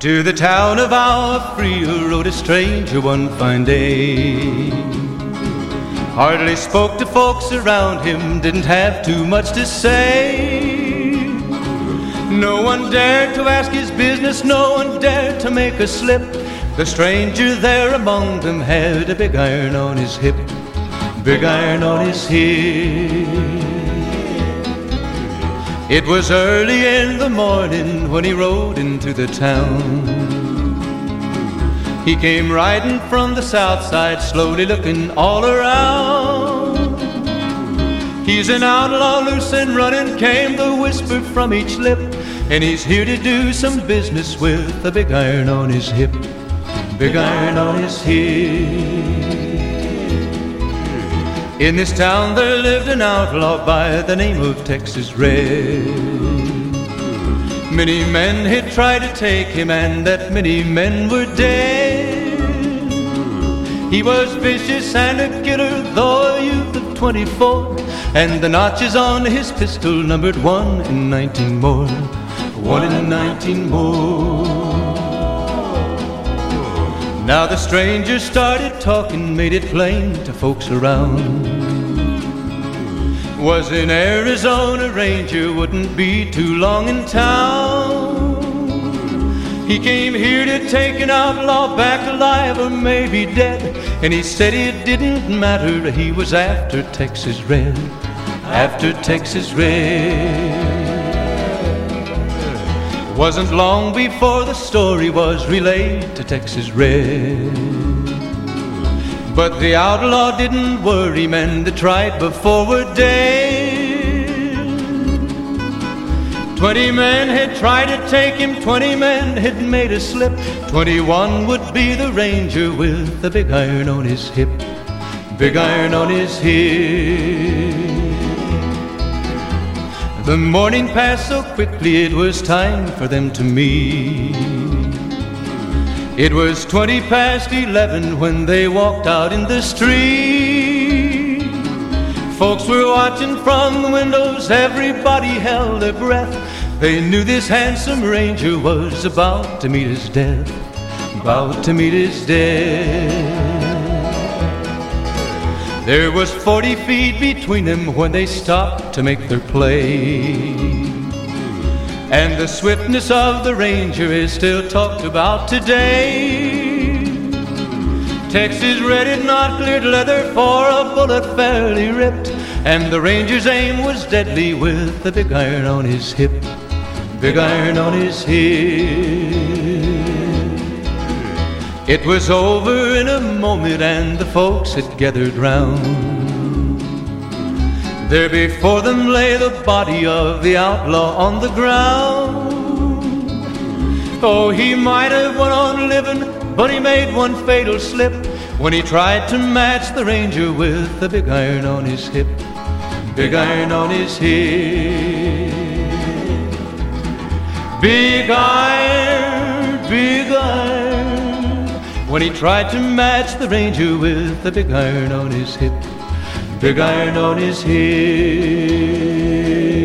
To the town of our Frio rode a stranger one fine day. Hardly spoke to folks around him, didn't have too much to say. No one dared to ask his business, no one dared to make a slip. The stranger there among them had a big iron on his hip, big iron on his hip. It was early in the morning when he rode into the town. He came riding from the south side, slowly looking all around. He's an outlaw, loose and running, came the whisper from each lip, and he's here to do some business with a big iron on his hip, big iron on his hip. In this town there lived an outlaw by the name of Texas Red. Many men had tried to take him, and that many men were dead. He was vicious and a killer, though a youth of 24, and the notches on his pistol numbered 1 in 19 more, 1 in 19 more. Now the stranger started talking, made it plain to folks around. Was an Arizona Ranger, wouldn't be too long in town. He came here to take an outlaw back alive or maybe dead, and he said it didn't matter, he was after Texas Red, after Texas Red. Wasn't long before the story was relayed to Texas Red. But the outlaw didn't worry, men that tried before were dead. 20 men had tried to take him, 20 men had made a slip. 21 would be the Ranger with the big iron on his hip, big iron on his hip. The morning passed so quickly, it was time for them to meet. It was 20 past 11 when they walked out in the street. Folks were watching from the windows, everybody held their breath. They knew this handsome Ranger was about to meet his death, about to meet his death. There was 40 feet between them when they stopped to make their play. And the swiftness of the Ranger is still talked about today. Texas Red had not cleared leather for a bullet fairly ripped, and the Ranger's aim was deadly with the big iron on his hip, big iron on his hip. It was over in a moment and the folks had gathered round. There before them lay the body of the outlaw on the ground. Oh, he might have went on living, but he made one fatal slip when he tried to match the Ranger with the big iron on his hip, big iron on his hip. Big iron, big iron, when he tried to match the Ranger with the big iron on his hip, big iron on his hip.